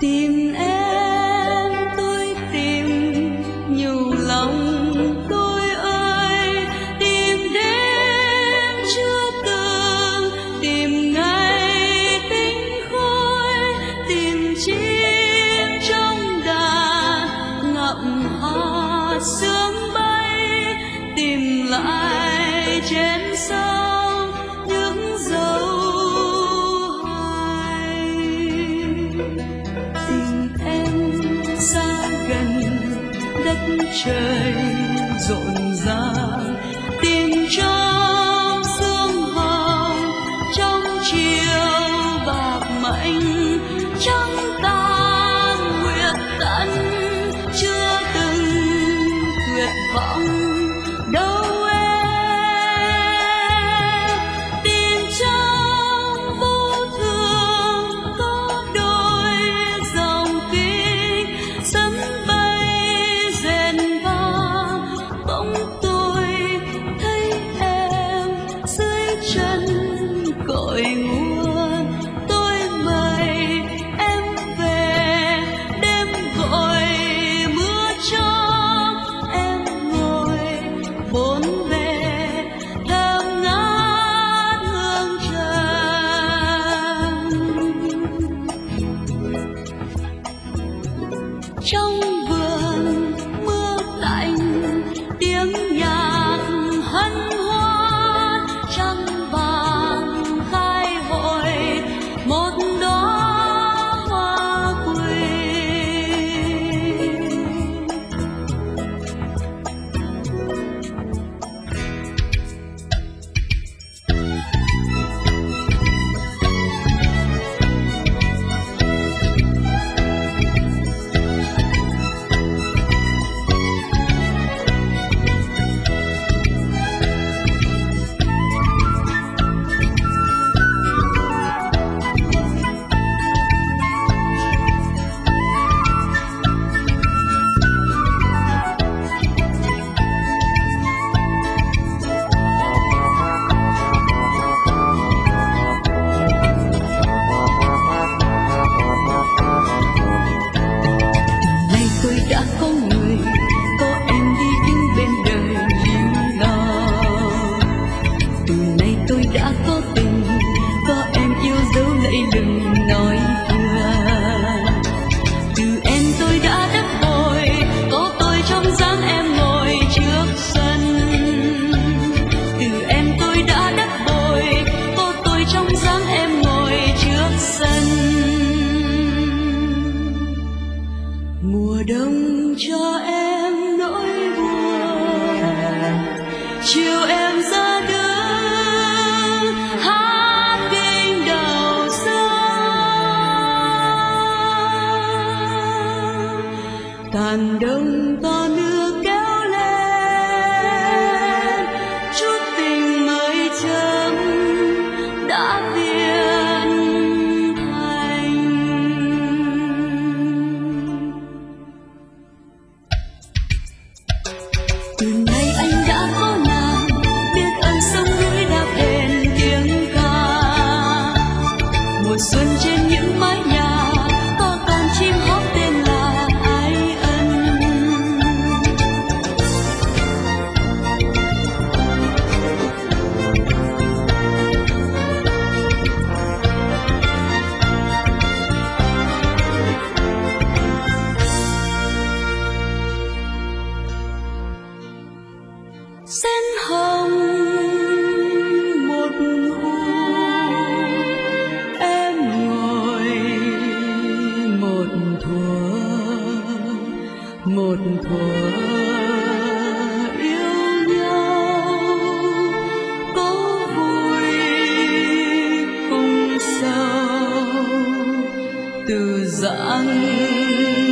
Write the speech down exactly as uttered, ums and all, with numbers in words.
Tìm em tôi tìm nhiều lòng tôi ơi, tìm đêm chưa từng, tìm ngày tinh khôi, tìm chim trong đàn ngậm hạt sương bay, tìm lại trên sông những dấu hài. Tình em xa gần đất trời rộn ràng, tìm trong sương hồng trong chiều bạc mệnh, trăng tan nguyệt tận chưa từng tuyệt vọng đâu. Cội nguồn tôi mời em về, đêm gọi mưa cho em ngồi bốn bề thơm ngát hương trần. Trong vườn mưa tạnh tiếng nhạc hân hoan, trăng đã có người, có em đi đứng bên đời như nào. Từ nay tôi đã có tình, có em yêu dấu lẫy lừng nói vừa. Từ em tôi đã đắp bồi, có tôi trong dáng em ngồi trước sân. Từ em tôi đã đắp bồi, có tôi trong dáng em ngồi trước sân. Mùa đông cho em nỗi buồn, chiều em ra đứng hát kinh đầu xuân. Tàn đông to nước kéo lên, chút tình mới chấm đã viên thành. Từ nay anh đã có nàng, biết ơn sông núi đã bền tiếng ca. Mùa xuân trên những mái nhà, có con chim hót tên là ái ân. Sen hồng một khu, em ngồi một thuở, một thuở yêu nhau, có vui cùng sầu từ dặn